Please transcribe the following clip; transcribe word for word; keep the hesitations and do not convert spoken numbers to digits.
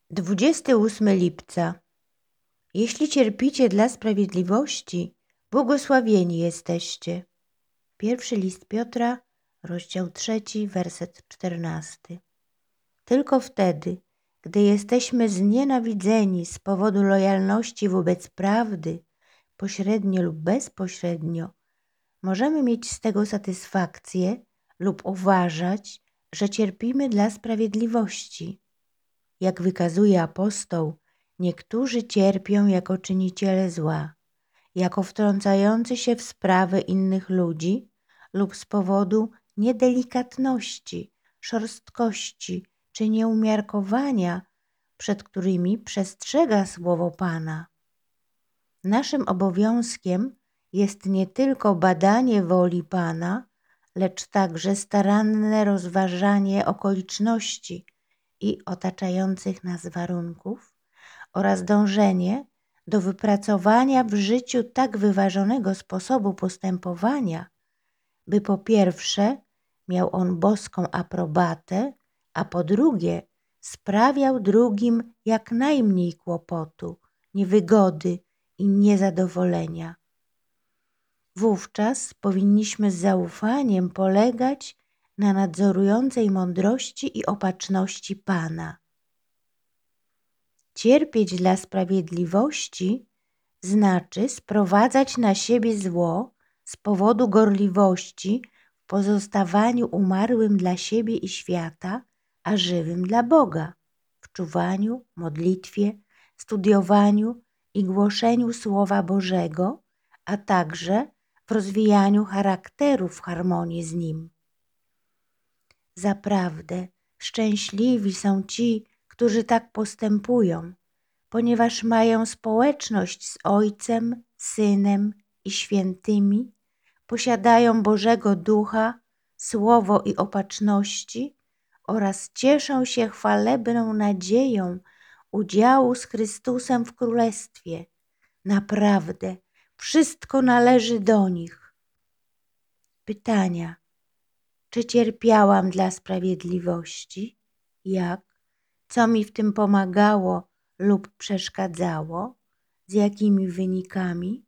dwudziestego ósmego lipca. Jeśli cierpicie dla sprawiedliwości, błogosławieni jesteście. Pierwszy list Piotra, rozdział trzeci, werset czternasty. Tylko wtedy, gdy jesteśmy znienawidzeni z powodu lojalności wobec prawdy, pośrednio lub bezpośrednio, możemy mieć z tego satysfakcję lub uważać, że cierpimy dla sprawiedliwości. Jak wykazuje apostoł, niektórzy cierpią jako czyniciele zła, jako wtrącający się w sprawy innych ludzi lub z powodu niedelikatności, szorstkości czy nieumiarkowania, przed którymi przestrzega słowo Pana. Naszym obowiązkiem jest nie tylko badanie woli Pana, lecz także staranne rozważanie okoliczności i otaczających nas warunków oraz dążenie do wypracowania w życiu tak wyważonego sposobu postępowania, by po pierwsze miał on boską aprobatę, a po drugie sprawiał drugim jak najmniej kłopotu, niewygody i niezadowolenia. Wówczas powinniśmy z zaufaniem polegać na nadzorującej mądrości i opatrzności Pana. Cierpieć dla sprawiedliwości znaczy sprowadzać na siebie zło z powodu gorliwości w pozostawaniu umarłym dla siebie i świata, a żywym dla Boga, w czuwaniu, modlitwie, studiowaniu i głoszeniu Słowa Bożego, a także w rozwijaniu charakteru w harmonii z Nim. Zaprawdę szczęśliwi są ci, którzy tak postępują, ponieważ mają społeczność z Ojcem, Synem i Świętymi, posiadają Bożego Ducha, Słowo i opatrzności oraz cieszą się chwalebną nadzieją udziału z Chrystusem w Królestwie. Naprawdę, wszystko należy do nich. Pytania. Czy cierpiałam dla sprawiedliwości? Jak? Co mi w tym pomagało lub przeszkadzało? Z jakimi wynikami?